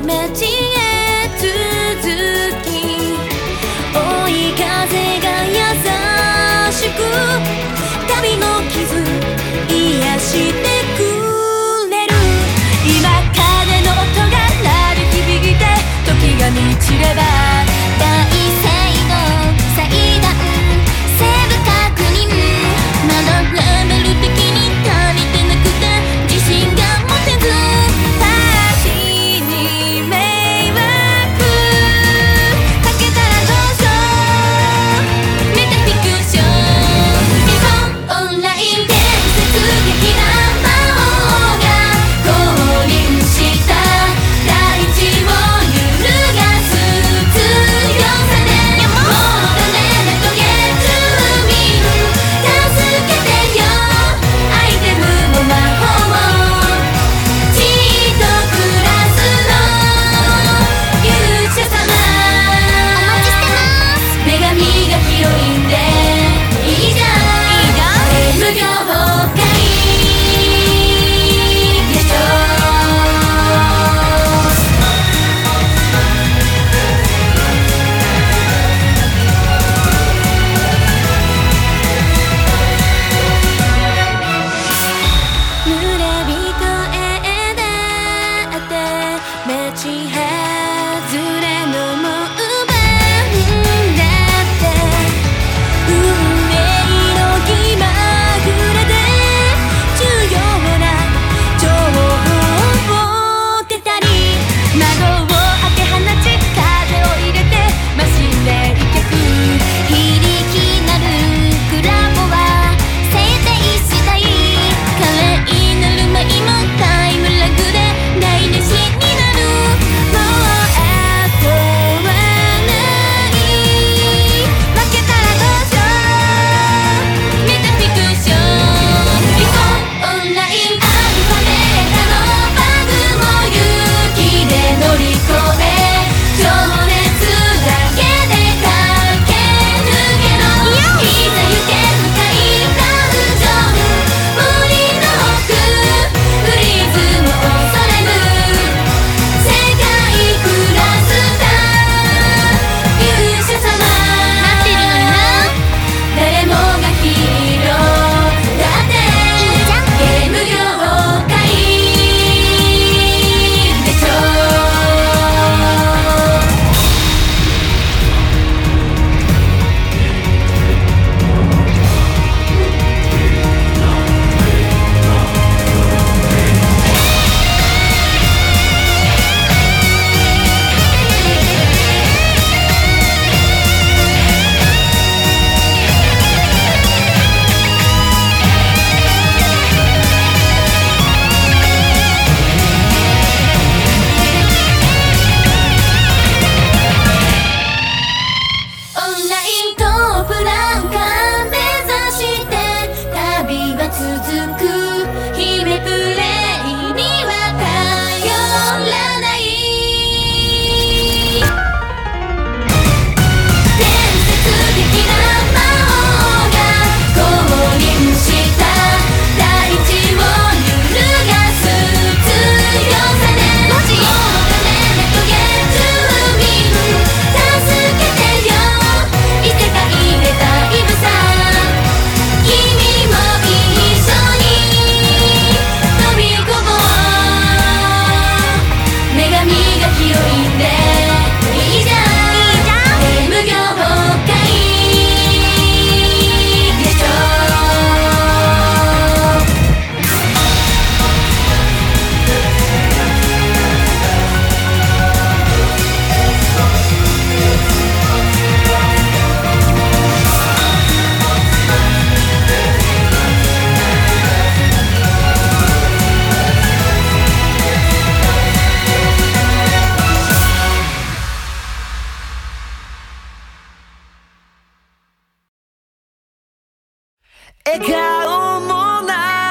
道へ続き、追い風が優しく旅の傷癒してくれる。今鐘の音が鳴り響いて時が満ちれば、大西の祭壇セーブ確認、まだレベル的に足りてなくて自信が持てず、足に迷惑かけたらどうしよう。メタフィクション日本オンライン伝説的な魔王が降臨した。大地を揺るがす強さでもっとねねとげ住民助けてよ。アイテムも魔法もじっと暮らすの勇者様、お待ちしてます。女神がヒロインでいいじゃん。無病界でしょ。濡れびと絵だって道外れの門番だって、運命の気まぐれで重要な情報を追ってたり、窓を開け放ち風を入れてマシンで一曲非力なるクラボは制定したい。華麗なる舞もタイムラグで台無しになる。もうあとはない負けたらどうしよう。メタフィクション日本オンラインアルファベータのバグも勇気で乗り越え、情熱だけで駆け抜けろ。いざ行け深いダンジョン森の奥、フリーズも恐れぬ世界クラスター勇者様、待ってるのにな。誰もがヒーローだっていいじゃん。ゲーム業界でしょ。オンライントップランカー目指して旅は続く。姫プレイには頼らない。伝説的な魔王が降臨した。大地を揺るがす強さでもっとねねとげ住民助けてよ。異世界でだいぶさ、君も一緒に飛び込もう。女神がヒロインでいいじゃん。ゲーム業界でしょ。 笑顔